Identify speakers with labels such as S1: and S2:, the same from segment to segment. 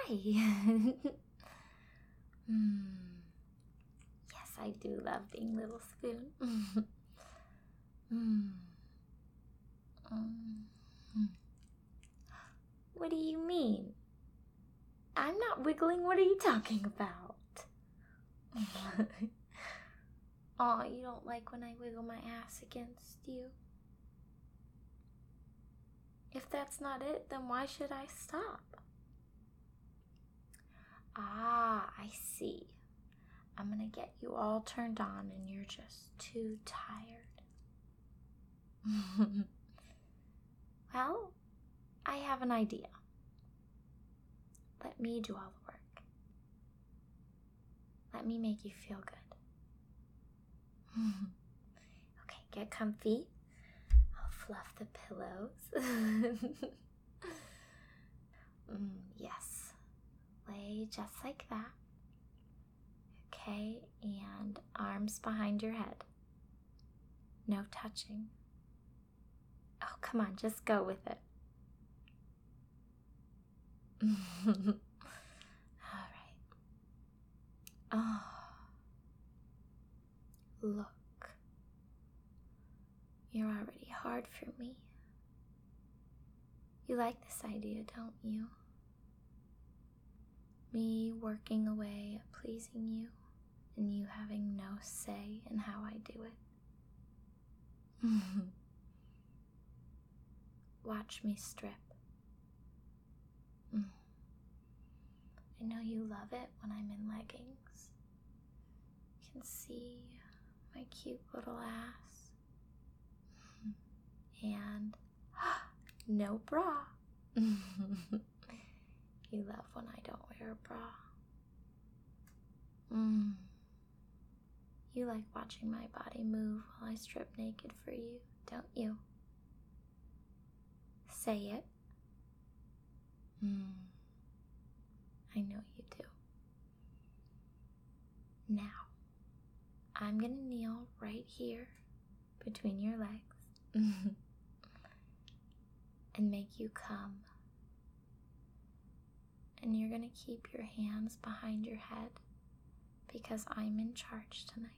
S1: Hmm. Yes, I do love being Little Spoon. Hmm. What do you mean? I'm not wiggling. What are you talking about? Aw, you don't like when I wiggle my ass against you? If that's not it, then why should I stop? Ah, I see. I'm gonna get you all turned on and you're just too tired. Well, I have an idea. Let me do all the work. Let me make you feel good. Okay, get comfy. I'll fluff the pillows. Yes. Lay just like that. Okay, and arms behind your head. No touching. Oh, come on, just go with it. All right. Oh, look. You're already hard for me. You like this idea, don't you? Me working away at pleasing you, and you having no say in how I do it. Watch me strip. I know you love it when I'm in leggings. You can see my cute little ass. And no bra. You love when I don't wear a bra. You like watching my body move while I strip naked for you, don't you? Say it. I know you do. Now, I'm gonna kneel right here between your legs and make you come. And you're gonna keep your hands behind your head because I'm in charge tonight.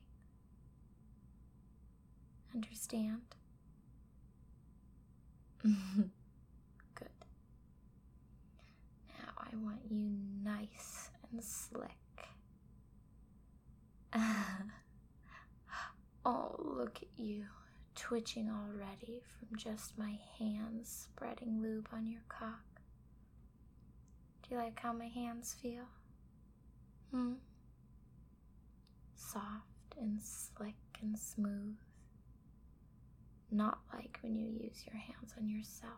S1: Understand? Good. Now I want you nice and slick. Oh, look at you, twitching already from just my hands spreading lube on your cock. Do you like how my hands feel? Soft and slick and smooth. Not like when you use your hands on yourself.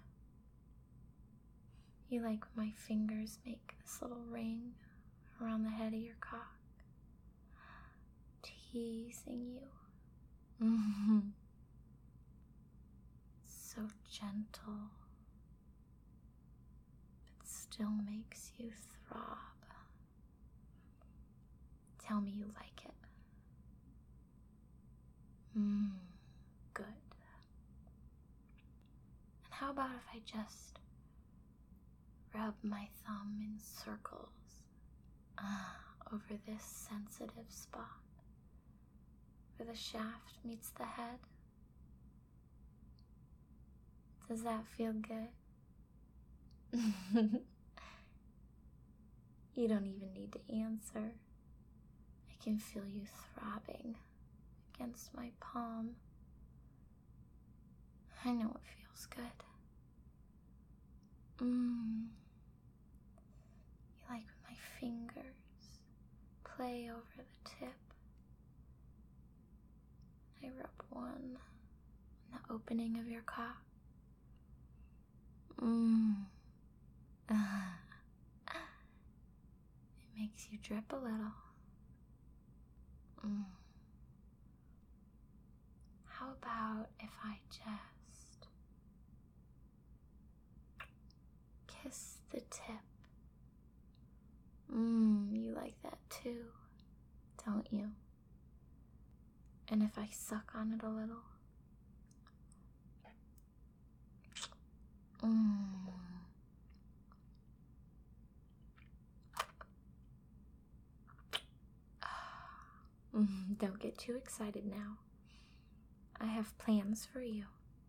S1: You like when my fingers make this little ring around the head of your cock, teasing you. So gentle, but still makes you throb. Tell me you like it. Good. And how about if I just rub my thumb in circles over this sensitive spot where the shaft meets the head? Does that feel good? You don't even need to answer. I can feel you throbbing against my palm. I know it feels good. You like when my fingers play over the tip. I rub one on the opening of your cock. It makes you drip a little. How about if I just kiss the tip? You like that too, don't you? And if I suck on it a little? Don't get too excited now. I have plans for you.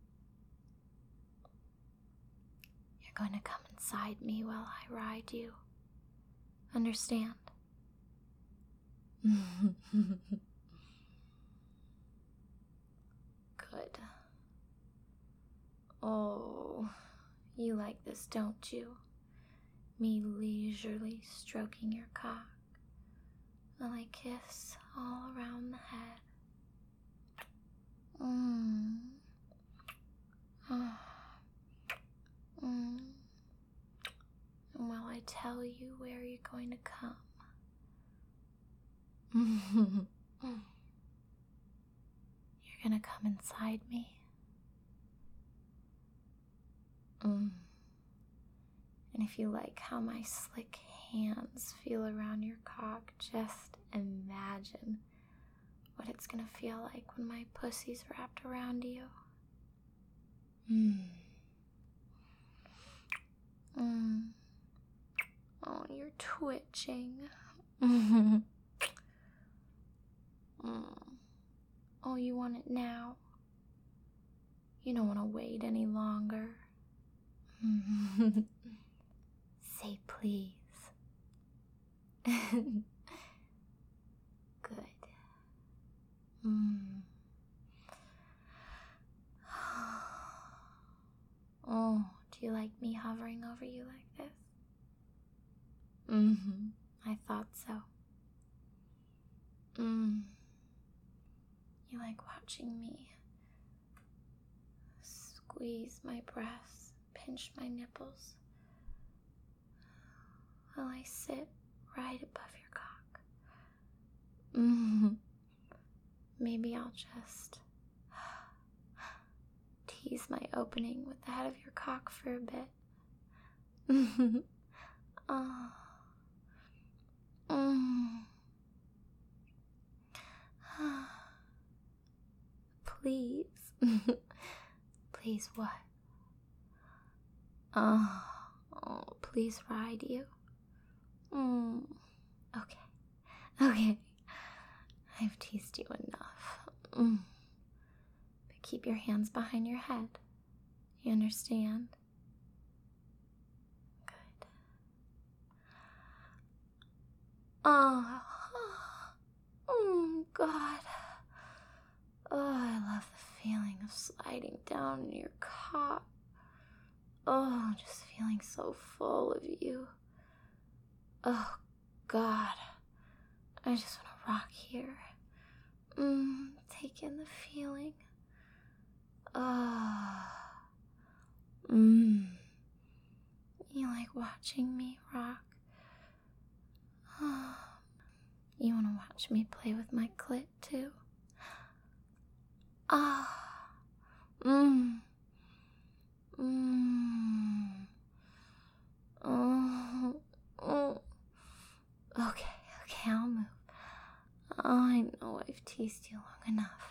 S1: You're going to come inside me while I ride you. Understand? Good. Oh, you like this, don't you? Me leisurely stroking your cock while I kiss all around the head. And while I tell you where you're going to come. You're gonna come inside me. And if you like how my slick hands feel around your cock, just imagine what it's gonna feel like when my pussy's wrapped around you. Oh, you're twitching. Oh, you want it now? You don't want to wait any longer. Say please. Good. Oh, do you like me hovering over you like this? I thought so. You like watching me squeeze my breasts, pinch my nipples while I sit right above your cock. Maybe I'll just tease my opening with the head of your cock for a bit. Please. Please what? Oh, please ride you. Okay. I've teased you enough. But keep your hands behind your head. You understand? Good. Oh, God. Oh, I love the feeling of sliding down in your cock. Oh, just feeling so full of you. Oh, God. I just want to rock here. Take in the feeling. You like watching me rock? You want to watch me play with my clit, too? Okay, I'll move. I know I've teased you long enough.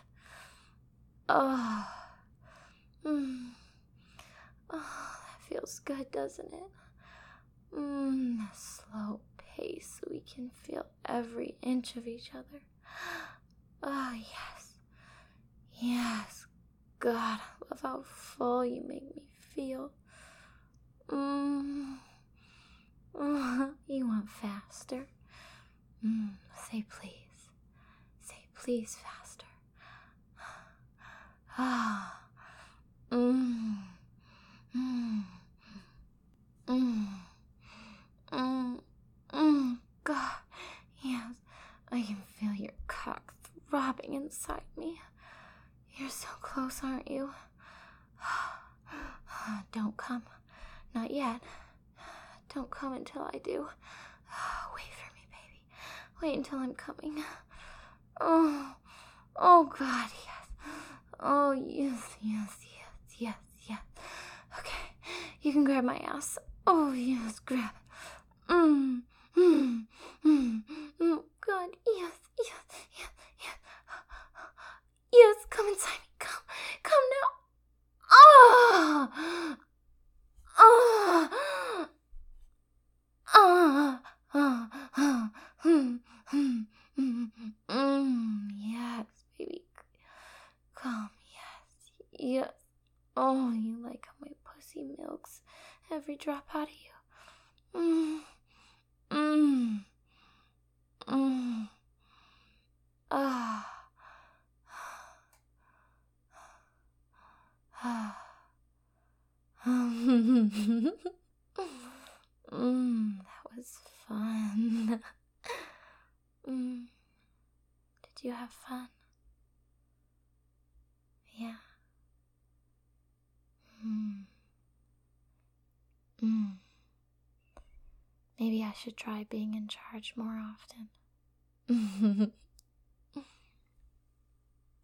S1: That feels good, doesn't it? A slow pace so we can feel every inch of each other. Yes. God, I love how full you make me feel. You want faster? Say please. Say please faster. God, yes, I can feel your cock throbbing inside me. You're so close, aren't you? Don't come. Not yet. Don't come until I do. Wait for me, baby. Wait until I'm coming. Oh God, yes. Oh, yes. Okay, you can grab my ass. Oh, yes, grab it. God, yes. Yes, come inside me. Come now. milks every drop out of you. Mmm. Mmm. Mmm. Ah. Ah. That was fun. mm, did you have fun? Yeah. Mm. Mm. Maybe I should try being in charge more often.